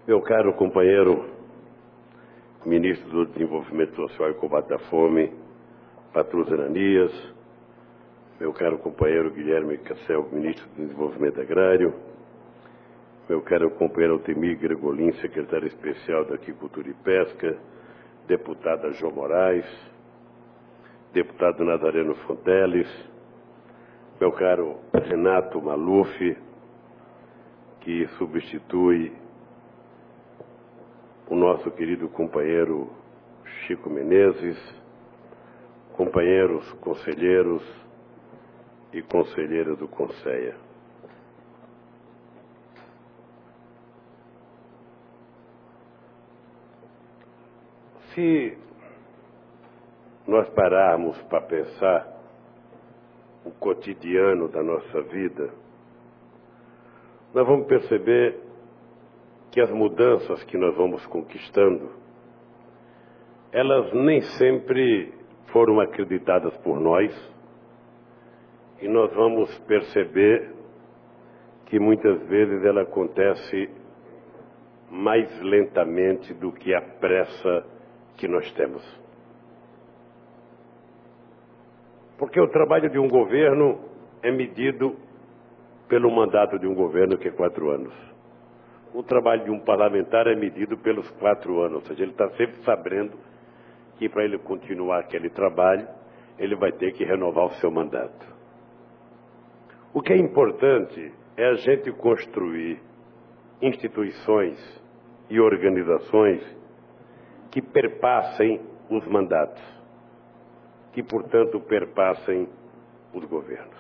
Meu caro companheiro, ministro do Desenvolvimento Social e Combate à Fome, Patrus Ananias, meu caro companheiro Guilherme Cassel, ministro do Desenvolvimento Agrário, meu caro companheiro Altemir Gregolin, secretário especial da Agricultura e Pesca, deputada João Moraes, deputado Nazareno Fonteles, meu caro Renato Maluf, que substitui o nosso querido companheiro Chico Menezes, companheiros, conselheiros e conselheiras do Conceia. Se nós pararmos para pensar o cotidiano da nossa vida, nós vamos perceber que as mudanças que nós vamos conquistando, elas nem sempre foram acreditadas por nós, e nós vamos perceber que muitas vezes ela acontece mais lentamente do que a pressa que nós temos. Porque o trabalho de um governo é medido pelo mandato de um governo, que é 4 anos. O trabalho de um parlamentar é medido pelos 4 anos, ou seja, ele está sempre sabendo que para ele continuar aquele trabalho, ele vai ter que renovar o seu mandato. O que é importante é a gente construir instituições e organizações que perpassem os mandatos, que, portanto, perpassem os governos.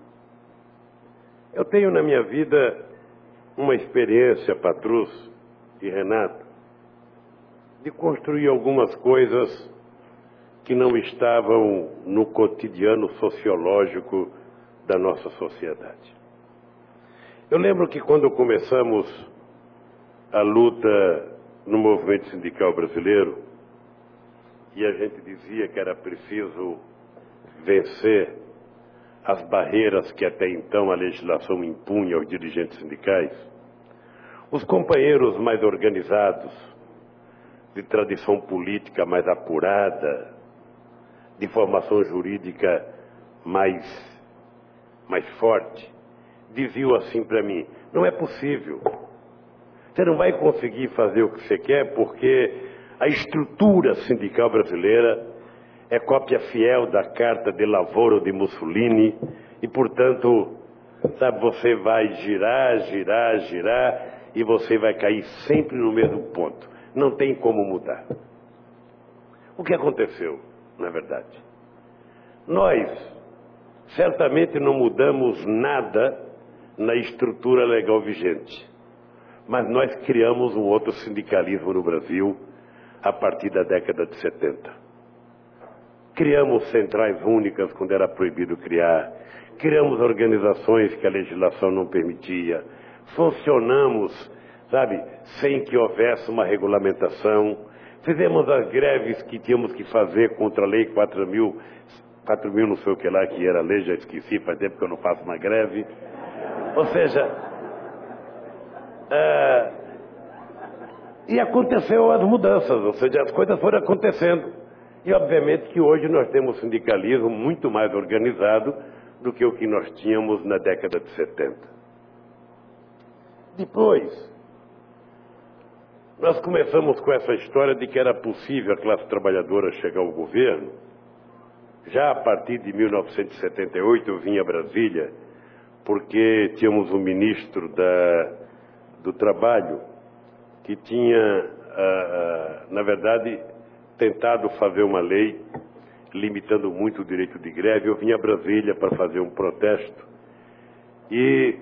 Eu tenho na minha vida uma experiência, Patrus e Renato, de construir algumas coisas que não estavam no cotidiano sociológico da nossa sociedade. Eu lembro que quando começamos a luta no movimento sindical brasileiro, e a gente dizia que era preciso vencer as barreiras que até então a legislação impunha aos dirigentes sindicais, os companheiros mais organizados, de tradição política mais apurada, de formação jurídica mais forte, diziam assim para mim: não é possível, você não vai conseguir fazer o que você quer porque a estrutura sindical brasileira é cópia fiel da Carta de Lavoro de Mussolini e, portanto, sabe, você vai girar e você vai cair sempre no mesmo ponto. Não tem como mudar. O que aconteceu, na verdade? Nós certamente não mudamos nada na estrutura legal vigente, mas nós criamos um outro sindicalismo no Brasil a partir da década de 70. Criamos centrais únicas quando era proibido criar, criamos organizações que a legislação não permitia, funcionamos, sabe, sem que houvesse uma regulamentação, fizemos as greves que tínhamos que fazer contra a lei 4.000 não sei o que lá que era a lei, já esqueci, faz tempo que eu não faço uma greve. Ou seja, e aconteceu as mudanças, ou seja, as coisas foram acontecendo. E obviamente que hoje nós temos um sindicalismo muito mais organizado do que o que nós tínhamos na década de 70. Depois, nós começamos com essa história de que era possível a classe trabalhadora chegar ao governo. Já a partir de 1978 eu vim a Brasília, porque tínhamos um ministro do Trabalho que tinha, na verdade, tentado fazer uma lei limitando muito o direito de greve. Eu vim a Brasília para fazer um protesto e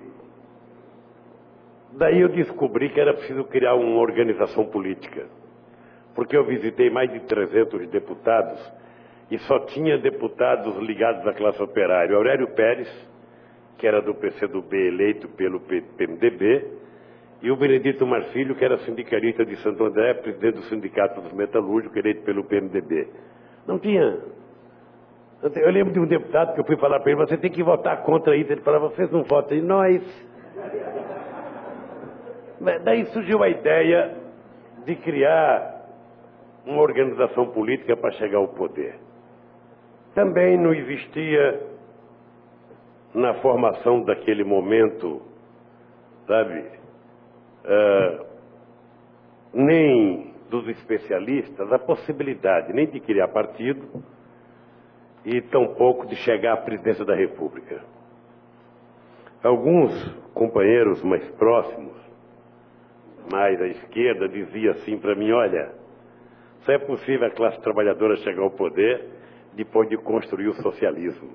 daí eu descobri que era preciso criar uma organização política, porque eu visitei mais de 300 deputados e só tinha deputados ligados à classe operária. Aurélio Pérez, que era do PCdoB, eleito pelo PMDB, e o Benedito Marfilho, que era sindicalista de Santo André, presidente do Sindicato dos Metalúrgicos, eleito pelo PMDB. Não tinha. Eu lembro de um deputado que eu fui falar para ele: você tem que votar contra isso. Ele falava: vocês não votam. E nós? Daí surgiu a ideia de criar uma organização política para chegar ao poder. Também não existia na formação daquele momento, sabe, nem dos especialistas a possibilidade nem de criar partido e tampouco de chegar à presidência da República. Alguns companheiros mais próximos, mais à esquerda, diziam assim para mim: olha, só é possível a classe trabalhadora chegar ao poder depois de construir o socialismo.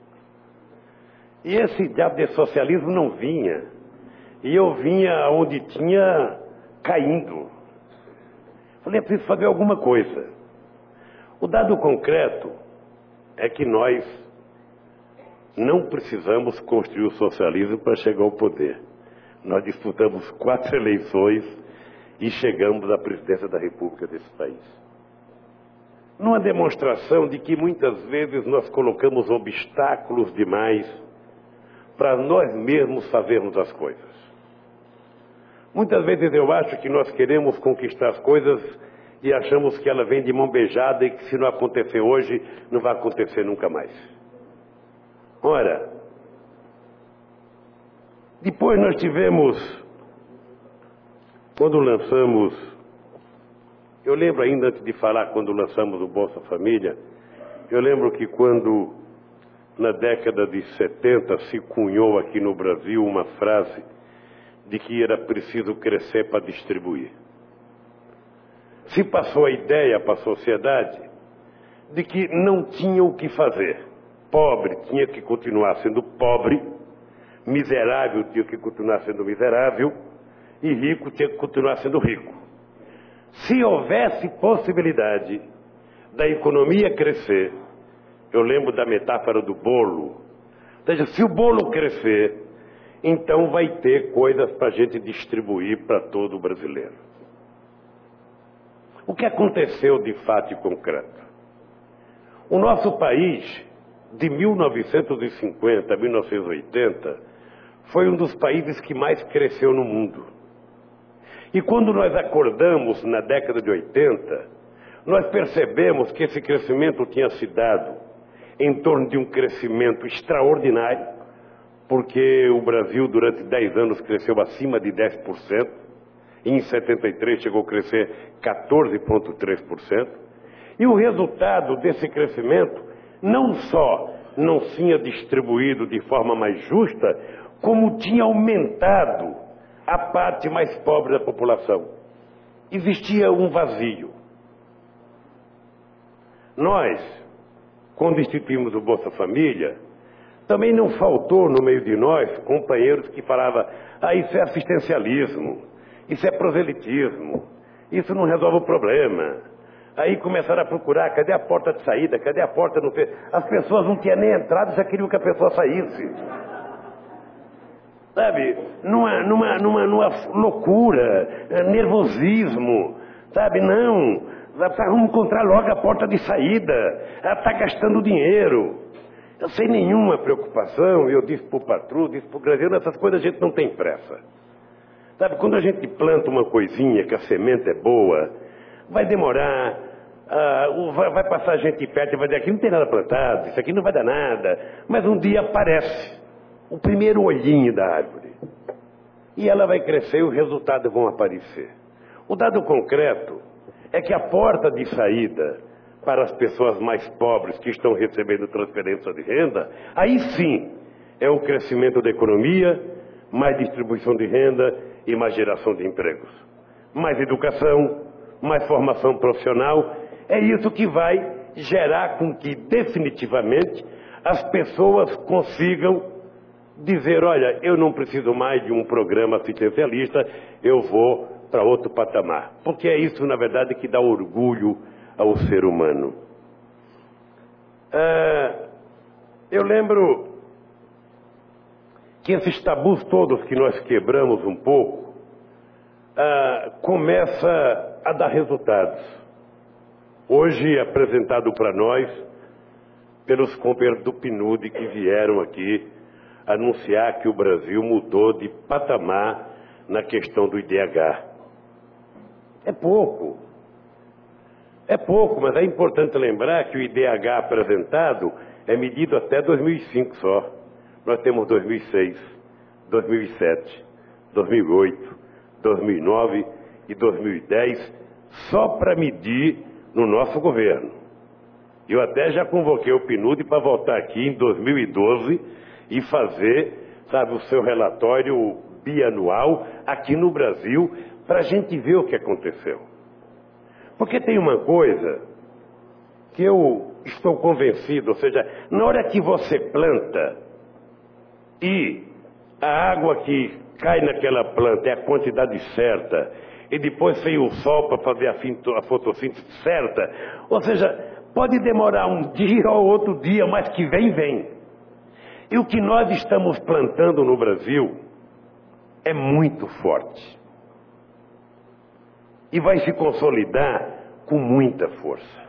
E esse diabo de socialismo não vinha. E eu vinha onde tinha caindo. Falei, é preciso fazer alguma coisa. O dado concreto é que nós não precisamos construir o socialismo para chegar ao poder. Nós disputamos 4 eleições e chegamos à presidência da República desse país. Numa demonstração de que muitas vezes nós colocamos obstáculos demais para nós mesmos fazermos as coisas. Muitas vezes eu acho que nós queremos conquistar as coisas e achamos que ela vem de mão beijada e que se não acontecer hoje, não vai acontecer nunca mais. Ora, depois nós tivemos, quando lançamos, eu lembro ainda antes de falar quando lançamos o Bolsa Família, eu lembro que quando na década de 70 se cunhou aqui no Brasil uma frase de que era preciso crescer para distribuir. Se passou a ideia para a sociedade de que não tinha o que fazer. Pobre tinha que continuar sendo pobre, miserável tinha que continuar sendo miserável e rico tinha que continuar sendo rico. Se houvesse possibilidade da economia crescer, eu lembro da metáfora do bolo. Ou seja, se o bolo crescer, então vai ter coisas para a gente distribuir para todo o brasileiro. O que aconteceu de fato e concreto? O nosso país, de 1950 a 1980, foi um dos países que mais cresceu no mundo. E quando nós acordamos na década de 80, nós percebemos que esse crescimento tinha se dado em torno de um crescimento extraordinário, porque o Brasil durante 10 anos cresceu acima de 10%, e em 73 chegou a crescer 14,3%, e o resultado desse crescimento não só não tinha distribuído de forma mais justa, como tinha aumentado a parte mais pobre da população. Existia um vazio. Nós, quando instituímos o Bolsa Família, também não faltou no meio de nós companheiros que falavam: isso é assistencialismo, isso é proselitismo, isso não resolve o problema. Aí começaram a procurar: cadê a porta de saída, cadê a porta no... As pessoas não tinham nem entrado, já queriam que a pessoa saísse. Sabe, numa loucura, nervosismo, sabe, não, vamos encontrar logo a porta de saída, ela está gastando dinheiro. Eu sem nenhuma preocupação, eu disse para o patrão, disse para o Graziano, essas coisas a gente não tem pressa. Sabe, quando a gente planta uma coisinha que a semente é boa, vai demorar, vai passar gente perto e vai dizer: aqui não tem nada plantado, isso aqui não vai dar nada, mas um dia aparece o primeiro olhinho da árvore. E ela vai crescer e os resultados vão aparecer. O dado concreto é que a porta de saída para as pessoas mais pobres que estão recebendo transferência de renda, aí sim é o crescimento da economia, mais distribuição de renda e mais geração de empregos. Mais educação, mais formação profissional, é isso que vai gerar com que definitivamente as pessoas consigam dizer: olha, eu não preciso mais de um programa assistencialista, eu vou para outro patamar. Porque é isso, na verdade, que dá orgulho ao ser humano. Eu lembro que esses tabus todos que nós quebramos um pouco, começa a dar resultados. Hoje, apresentado para nós pelos companheiros do PNUD que vieram aqui anunciar que o Brasil mudou de patamar na questão do IDH. É pouco. É pouco, mas é importante lembrar que o IDH apresentado é medido até 2005 só. Nós temos 2006, 2007, 2008, 2009 e 2010 só para medir no nosso governo. Eu até já convoquei o PNUD para voltar aqui em 2012 e fazer, sabe, o seu relatório bianual aqui no Brasil para a gente ver o que aconteceu. Porque tem uma coisa que eu estou convencido, ou seja, na hora que você planta e a água que cai naquela planta é a quantidade certa e depois vem o sol para fazer a fotossíntese certa, ou seja, pode demorar um dia ou outro dia, mas que vem, vem. E o que nós estamos plantando no Brasil é muito forte. E vai se consolidar com muita força.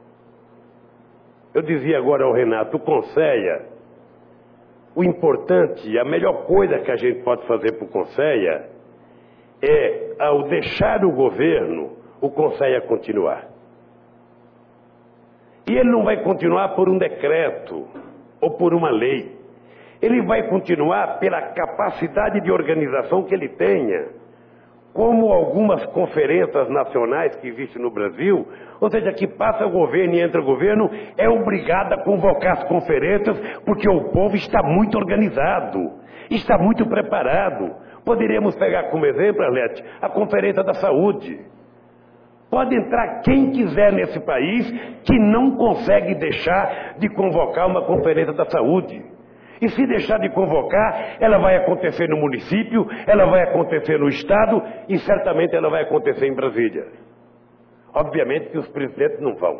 Eu dizia agora ao Renato, o Conselho, o importante, a melhor coisa que a gente pode fazer para o Conselho é, ao deixar o governo, o Conselho continuar. E ele não vai continuar por um decreto ou por uma lei. Ele vai continuar pela capacidade de organização que ele tenha. Como algumas conferências nacionais que existem no Brasil, ou seja, que passa o governo e entra o governo, é obrigado a convocar as conferências, porque o povo está muito organizado, está muito preparado. Poderíamos pegar como exemplo, Arlete, a Conferência da Saúde. Pode entrar quem quiser nesse país que não consegue deixar de convocar uma Conferência da Saúde. E se deixar de convocar, ela vai acontecer no município, ela vai acontecer no estado e certamente ela vai acontecer em Brasília. Obviamente que os presidentes não vão.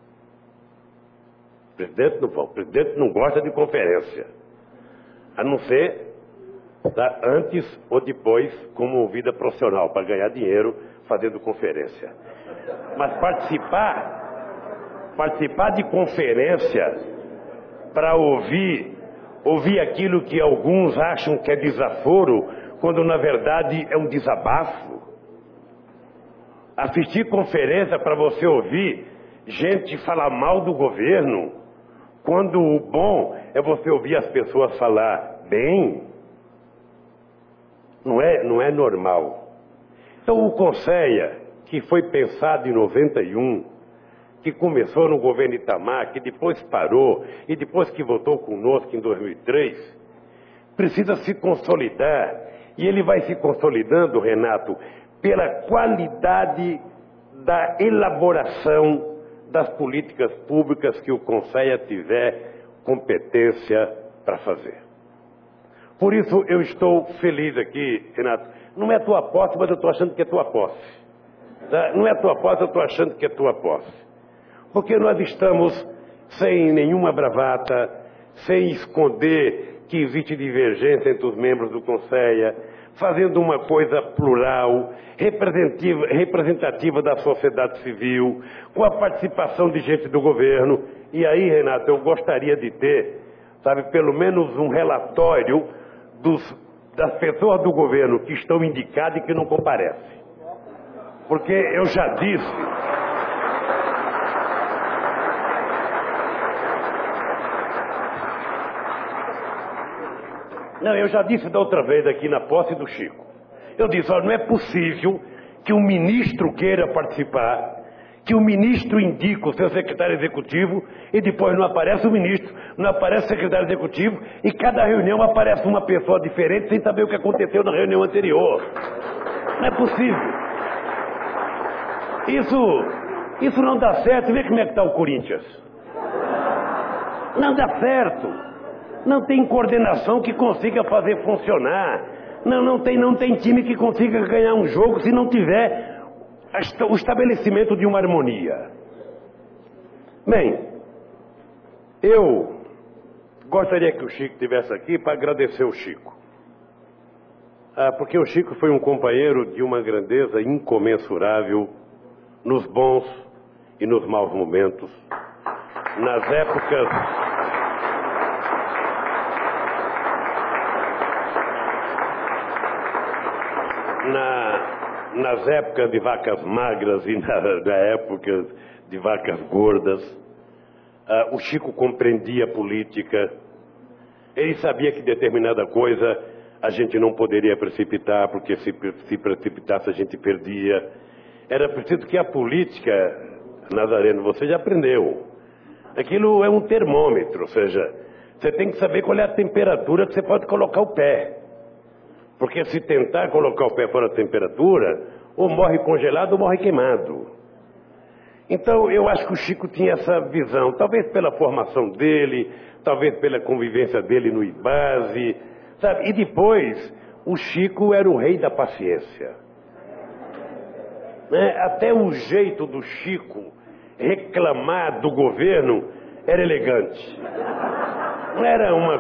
Os presidentes não vão. O presidente não gosta de conferência. A não ser antes ou depois como vida profissional, para ganhar dinheiro fazendo conferência. Mas participar de conferência para ouvir aquilo que alguns acham que é desaforo, quando na verdade é um desabafo. Assistir conferência para você ouvir gente falar mal do governo, quando o bom é você ouvir as pessoas falar bem, não é normal. Então o Conselho, que foi pensado em 91, que começou no governo Itamar, que depois parou, e depois que votou conosco em 2003, precisa se consolidar. E ele vai se consolidando, Renato, pela qualidade da elaboração das políticas públicas que o Conselho tiver competência para fazer. Por isso eu estou feliz aqui, Renato. Não é tua posse, mas eu estou achando que é tua posse. Tá? Não é tua posse, eu estou achando que é tua posse. Porque nós estamos sem nenhuma bravata, sem esconder que existe divergência entre os membros do Conselho, fazendo uma coisa plural, representativa da sociedade civil, com a participação de gente do governo. E aí, Renato, eu gostaria de ter, sabe, pelo menos um relatório das pessoas do governo que estão indicadas e que não comparecem. Porque eu já disse... Não, eu já disse da outra vez aqui na posse do Chico. Eu disse, olha, não é possível que um ministro queira participar, que o ministro indica o seu secretário executivo e depois não aparece o ministro, não aparece o secretário executivo e cada reunião aparece uma pessoa diferente sem saber o que aconteceu na reunião anterior. Não é possível. Isso não dá certo. Vê como é que está o Corinthians. Não dá certo. Não tem coordenação que consiga fazer funcionar. Não tem time que consiga ganhar um jogo se não tiver o estabelecimento de uma harmonia. Bem, eu gostaria que o Chico estivesse aqui para agradecer o Chico. Porque o Chico foi um companheiro de uma grandeza incomensurável nos bons e nos maus momentos, nas épocas... nas épocas de vacas magras e na época de vacas gordas, o Chico compreendia a política. Ele sabia que determinada coisa a gente não poderia precipitar, porque se precipitasse a gente perdia. Era preciso que a política, Nazareno, você já aprendeu. Aquilo é um termômetro, ou seja, você tem que saber qual é a temperatura que você pode colocar o pé. Porque se tentar colocar o pé fora da temperatura, ou morre congelado ou morre queimado. Então eu acho que o Chico tinha essa visão, talvez pela formação dele, talvez pela convivência dele no IBASE, sabe? E depois, o Chico era o rei da paciência. Né? Até o jeito do Chico reclamar do governo era elegante. Não era uma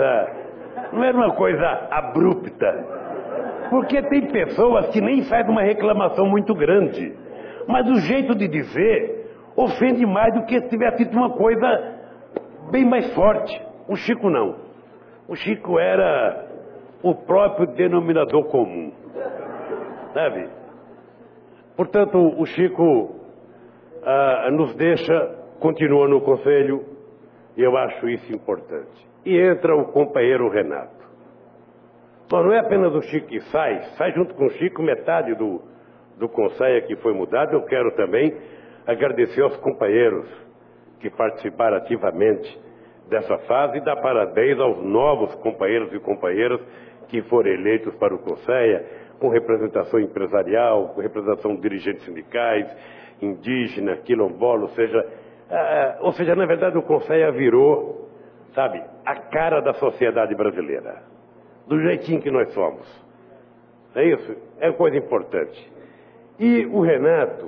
coisa abrupta. Porque tem pessoas que nem fazem uma reclamação muito grande, mas o jeito de dizer ofende mais do que se tivesse dito uma coisa bem mais forte. O Chico não. O Chico era o próprio denominador comum, sabe? Portanto, o Chico nos deixa, continua no conselho, e eu acho isso importante. E entra o companheiro Renato. Então, não é apenas o Chico que sai junto com o Chico metade do conselho que foi mudado. Eu quero também agradecer aos companheiros que participaram ativamente dessa fase e dar parabéns aos novos companheiros e companheiras que foram eleitos para o conselho, com representação empresarial, com representação de dirigentes sindicais, indígena, quilombola, ou seja, na verdade o conselho virou, sabe, a cara da sociedade brasileira. Do jeitinho que nós somos. É isso? É coisa importante. E o Renato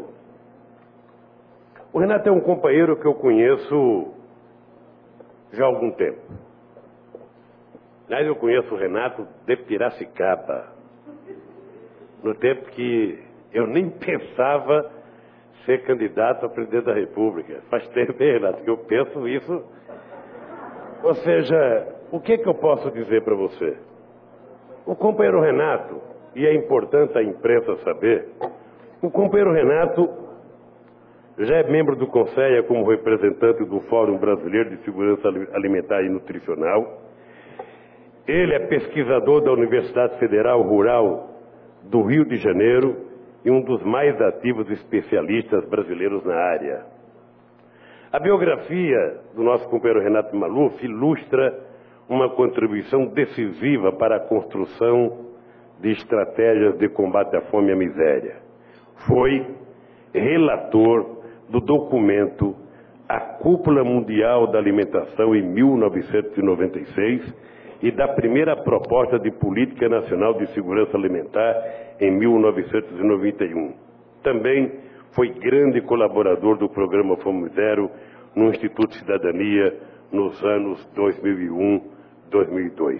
é um companheiro que eu conheço já há algum tempo. Aliás, eu conheço o Renato de Piracicaba, no tempo que eu nem pensava ser candidato a presidente da República. Faz tempo, Renato, que eu penso isso. Ou seja, o que eu posso dizer para você? O companheiro Renato, e é importante a imprensa saber, o companheiro Renato já é membro do Conselho como representante do Fórum Brasileiro de Segurança Alimentar e Nutricional. Ele é pesquisador da Universidade Federal Rural do Rio de Janeiro e um dos mais ativos especialistas brasileiros na área. A biografia do nosso companheiro Renato Maluf ilustra uma contribuição decisiva para a construção de estratégias de combate à fome e à miséria. Foi relator do documento A Cúpula Mundial da Alimentação em 1996 e da primeira proposta de Política Nacional de Segurança Alimentar em 1991. Também foi grande colaborador do programa Fome Zero no Instituto de Cidadania nos anos 2001 2002.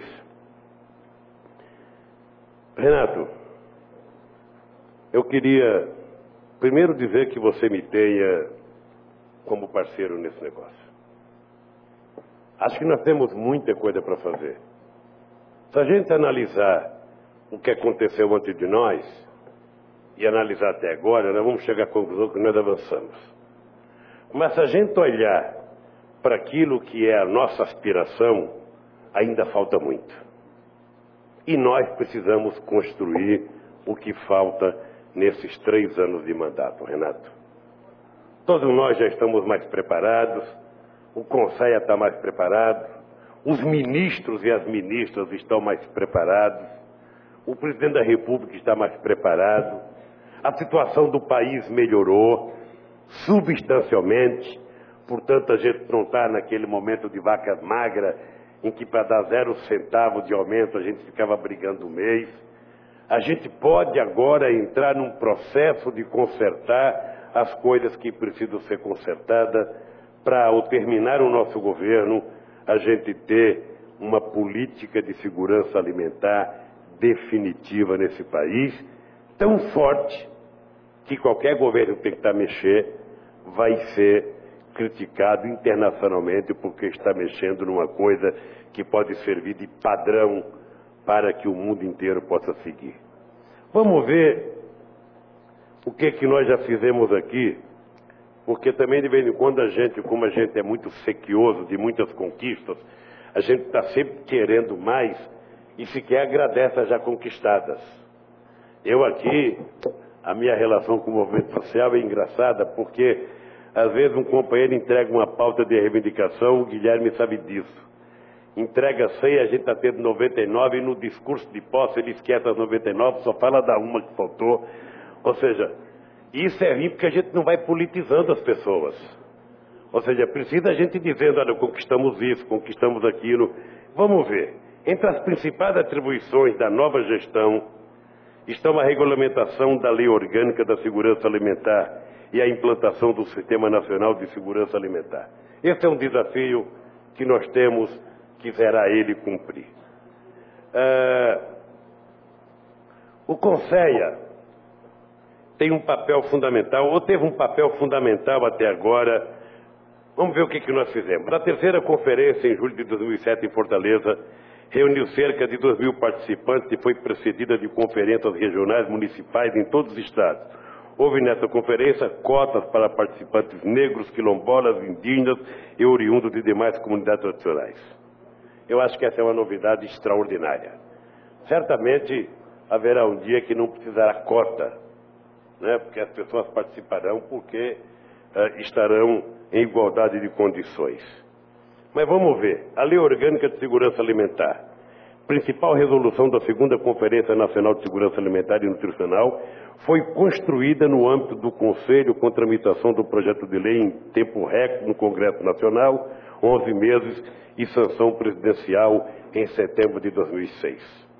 Renato, eu queria primeiro dizer que você me tenha como parceiro nesse negócio. Acho que nós temos muita coisa para fazer. Se a gente analisar o que aconteceu antes de nós e analisar até agora, nós vamos chegar à conclusão que nós avançamos. Mas se a gente olhar para aquilo que é a nossa aspiração, ainda falta muito. E nós precisamos construir o que falta nesses 3 anos de mandato, Renato. Todos nós já estamos mais preparados, o Conselho está mais preparado, os ministros e as ministras estão mais preparados, o presidente da República está mais preparado, a situação do país melhorou substancialmente, portanto a gente não está naquele momento de vacas magras em que para dar 0 centavo de aumento a gente ficava brigando um mês. A gente pode agora entrar num processo de consertar as coisas que precisam ser consertadas para, ao terminar o nosso governo, a gente ter uma política de segurança alimentar definitiva nesse país, tão forte que qualquer governo que tentar mexer vai ser criticado internacionalmente porque está mexendo numa coisa que pode servir de padrão para que o mundo inteiro possa seguir. Vamos ver o que nós já fizemos aqui, porque também de vez em quando a gente, como a gente é muito sequioso de muitas conquistas, a gente está sempre querendo mais e sequer agradece as já conquistadas. Eu aqui, a minha relação com o movimento social é engraçada, porque às vezes um companheiro entrega uma pauta de reivindicação, o Guilherme sabe disso. Entrega 100, a gente está tendo 99, e no discurso de posse ele esquece as 99, só fala da uma que faltou. Ou seja, isso é ruim porque a gente não vai politizando as pessoas. Ou seja, precisa a gente dizendo, olha, conquistamos isso, conquistamos aquilo. Vamos ver. Entre as principais atribuições da nova gestão estão a regulamentação da Lei Orgânica da Segurança Alimentar e a implantação do Sistema Nacional de Segurança Alimentar. Esse é um desafio que nós temos que será ele cumprir. O Conselho tem um papel fundamental, ou teve um papel fundamental até agora. Vamos ver o que nós fizemos. Na terceira conferência, em julho de 2007, em Fortaleza, reuniu cerca de 2.000 participantes e foi precedida de conferências regionais municipais em todos os estados. Houve nessa conferência cotas para participantes negros, quilombolas, indígenas e oriundos de demais comunidades tradicionais. Eu acho que essa é uma novidade extraordinária. Certamente haverá um dia que não precisará cota, né? Porque as pessoas participarão porque estarão em igualdade de condições. Mas vamos ver. A Lei Orgânica de Segurança Alimentar, principal resolução da segunda Conferência Nacional de Segurança Alimentar e Nutricional, foi construída no âmbito do Conselho com tramitação do projeto de lei em tempo recorde no Congresso Nacional, 11 meses, e sanção presidencial em setembro de 2006.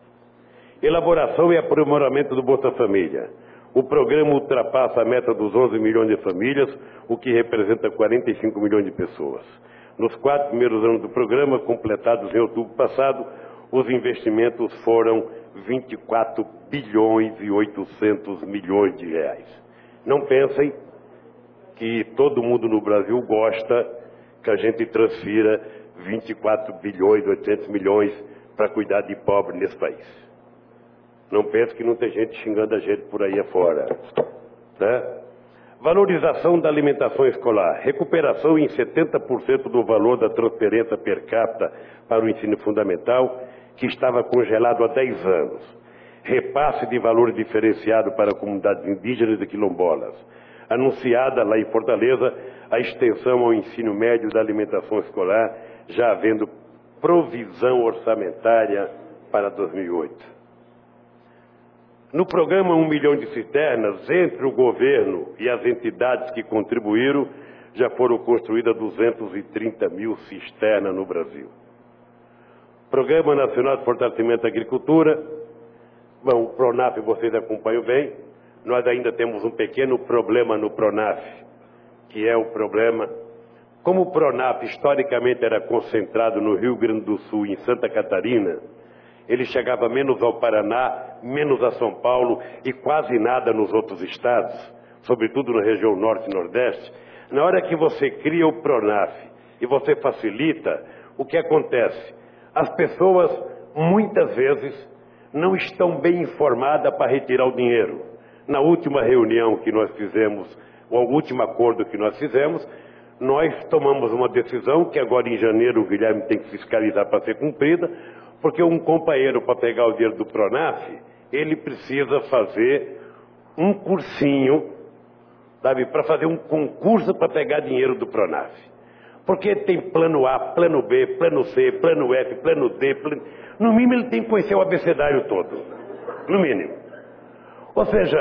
Elaboração e aprimoramento do Bolsa Família. O programa ultrapassa a meta dos 11 milhões de famílias, o que representa 45 milhões de pessoas. Nos 4 primeiros anos do programa, completados em outubro passado, os investimentos foram 24 bilhões e 800 milhões de reais. Não pensem que todo mundo no Brasil gosta que a gente transfira 24 bilhões e 800 milhões para cuidar de pobre nesse país. Não pense que não tem gente xingando a gente por aí afora, né? Valorização da alimentação escolar. Recuperação em 70% do valor da transferência per capita para o ensino fundamental, que estava congelado há 10 anos. Repasse de valor diferenciado para comunidades indígenas e quilombolas. Anunciada lá em Fortaleza a extensão ao ensino médio da alimentação escolar, já havendo provisão orçamentária para 2008. No programa 1 milhão de cisternas, entre o governo e as entidades que contribuíram, já foram construídas 230 mil cisternas no Brasil. Programa Nacional de Fortalecimento da Agricultura. Bom, o PRONAF vocês acompanham bem. Nós ainda temos um pequeno problema no PRONAF, que é o problema... Como o PRONAF historicamente era concentrado no Rio Grande do Sul e em Santa Catarina, ele chegava menos ao Paraná, menos a São Paulo e quase nada nos outros estados, sobretudo na região Norte e Nordeste. Na hora que você cria o PRONAF e você facilita, o que acontece? As pessoas, muitas vezes, não estão bem informadas para retirar o dinheiro. Na última reunião que nós fizemos, ou o último acordo que nós fizemos, nós tomamos uma decisão que agora em janeiro o Guilherme tem que fiscalizar para ser cumprida, porque um companheiro, para pegar o dinheiro do PRONAF, ele precisa fazer um cursinho, sabe, para fazer um concurso para pegar dinheiro do PRONAF. Porque tem plano A, plano B, plano C, plano F, plano D, no mínimo ele tem que conhecer o abecedário todo, no mínimo. Ou seja,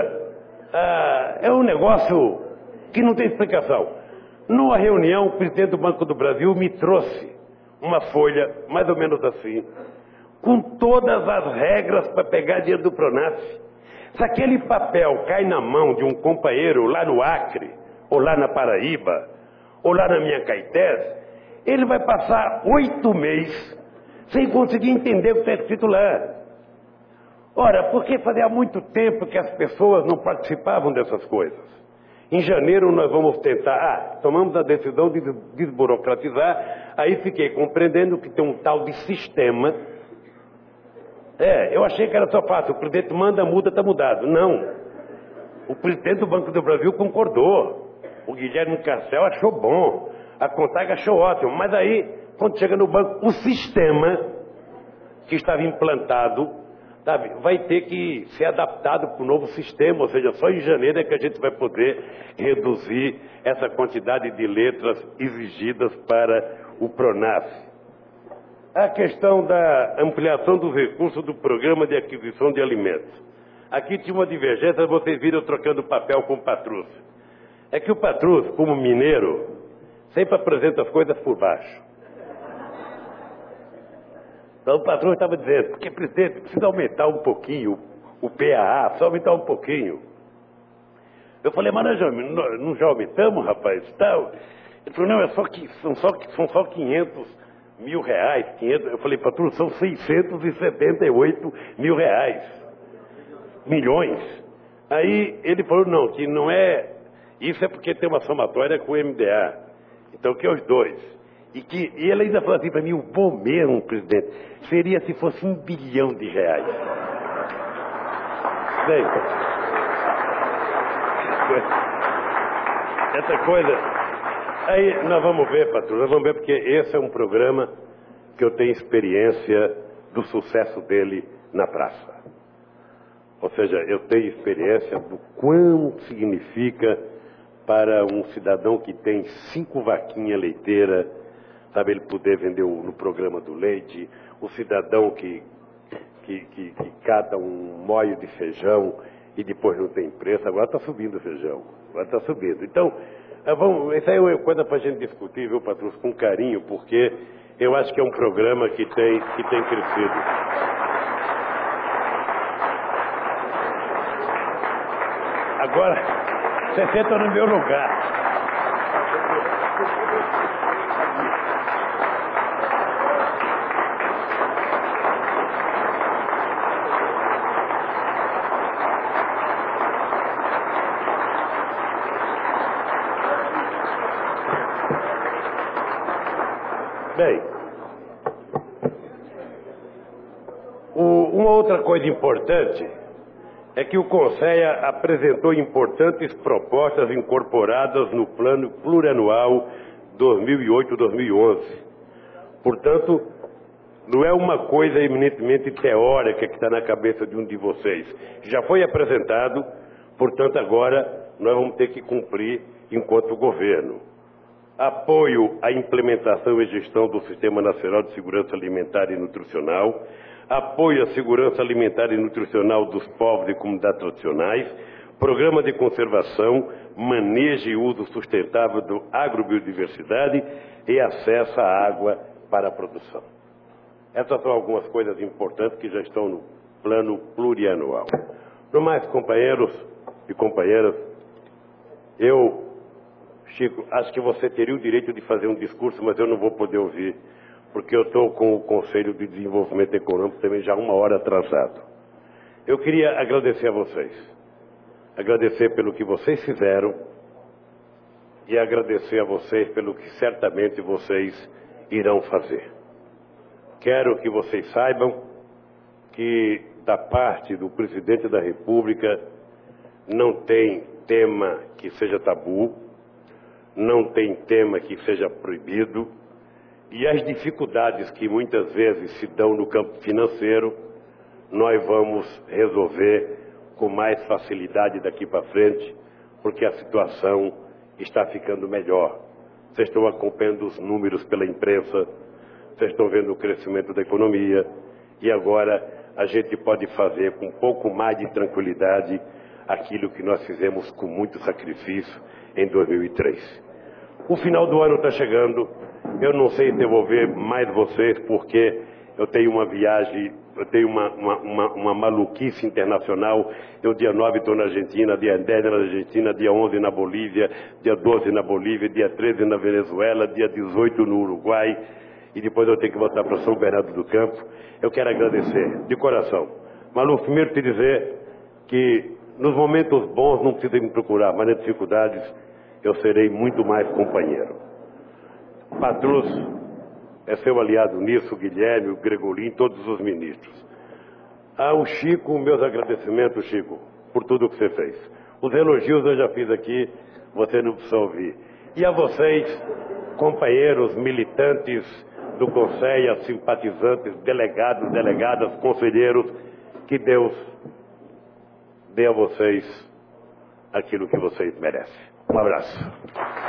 é um negócio que não tem explicação. Numa reunião, o presidente do Banco do Brasil me trouxe uma folha, mais ou menos assim, com todas as regras para pegar dinheiro do PRONAF. Se aquele papel cai na mão de um companheiro lá no Acre, ou lá na Paraíba, ou lá na minha Caetés, ele vai passar 8 meses sem conseguir entender o que está escrito lá. Ora, porque fazia muito tempo que as pessoas não participavam dessas coisas. Em janeiro nós vamos tentar, tomamos a decisão de desburocratizar, aí fiquei compreendendo que tem um tal de sistema. Eu achei que era só fácil, o presidente manda, muda, está mudado. Não. O presidente do Banco do Brasil concordou. O Guilherme Carcel achou bom. A CONTAG achou ótimo. Mas aí, quando chega no banco, o sistema que estava implantado, sabe, vai ter que ser adaptado para o novo sistema. Ou seja, só em janeiro é que a gente vai poder reduzir essa quantidade de letras exigidas para o PRONAF. A questão da ampliação dos recursos do Programa de Aquisição de Alimentos. Aqui tinha uma divergência, vocês viram trocando papel com o Patrus. É que o Patrus, como mineiro, sempre apresenta as coisas por baixo. Então o Patrus estava dizendo, porque presidente, precisa aumentar um pouquinho o PAA, só aumentar um pouquinho. Eu falei, mas nós já aumentamos, rapaz? Tal. Ele falou, não, são só 500 mil reais. 500. Eu falei, Patrus, são 678 mil reais. Milhões. Aí ele falou, não, que não é... Isso é porque tem uma somatória com o MDA. Então, que é os dois. E ele ainda falou assim para mim, o bom mesmo, presidente, seria se fosse 1 bilhão de reais. Bem, essa coisa... Aí nós vamos ver, Patrus, nós vamos ver, porque esse é um programa que eu tenho experiência do sucesso dele na praça. Ou seja, eu tenho experiência do quanto significa para um cidadão que tem 5 vaquinhas leiteiras, sabe, ele poder vender no programa do leite, o cidadão que cata um moio de feijão e depois não tem preço, agora está subindo o feijão, agora está subindo. Então, isso aí é coisa para a gente discutir, viu, Patrus, com carinho, porque eu acho que é um programa que tem crescido. Agora, você senta no meu lugar. Bem, uma outra coisa importante é que o Conceia apresentou importantes propostas incorporadas no Plano Plurianual 2008-2011. Portanto, não é uma coisa eminentemente teórica que está na cabeça de um de vocês. Já foi apresentado, portanto, agora nós vamos ter que cumprir enquanto governo. Apoio à implementação e gestão do Sistema Nacional de Segurança Alimentar e Nutricional, apoio à segurança alimentar e nutricional dos povos e comunidades tradicionais, programa de conservação, manejo e uso sustentável da agrobiodiversidade e acesso à água para a produção. Essas são algumas coisas importantes que já estão no plano plurianual. No mais, companheiros e companheiras, Chico, acho que você teria o direito de fazer um discurso, mas eu não vou poder ouvir, porque eu estou com o Conselho de Desenvolvimento Econômico também já 1 hora atrasado. Eu queria agradecer a vocês. Agradecer pelo que vocês fizeram e agradecer a vocês pelo que certamente vocês irão fazer. Quero que vocês saibam que, da parte do Presidente da República, não tem tema que seja tabu, não tem tema que seja proibido, e as dificuldades que muitas vezes se dão no campo financeiro, nós vamos resolver com mais facilidade daqui para frente, porque a situação está ficando melhor. Vocês estão acompanhando os números pela imprensa, vocês estão vendo o crescimento da economia, e agora a gente pode fazer com um pouco mais de tranquilidade aquilo que nós fizemos com muito sacrifício em 2003. O final do ano está chegando, eu não sei se eu vou ver mais vocês, porque eu tenho uma viagem, eu tenho uma maluquice internacional. Eu dia 9 estou na Argentina, dia 10 na Argentina, dia 11 na Bolívia, dia 12 na Bolívia, dia 13 na Venezuela, dia 18 no Uruguai, e depois eu tenho que voltar para São Bernardo do Campo. Eu quero agradecer, de coração. Malu, primeiro te dizer que nos momentos bons não precisa me procurar, mas nas dificuldades eu serei muito mais companheiro. Patrus é seu aliado nisso, o Guilherme, o Gregolin, todos os ministros. Ao Chico, meus agradecimentos, Chico, por tudo que você fez. Os elogios eu já fiz aqui, você não precisa ouvir. E a vocês, companheiros, militantes do Conselho, simpatizantes, delegados, delegadas, conselheiros, que Deus dê a vocês aquilo que vocês merecem. Um abraço.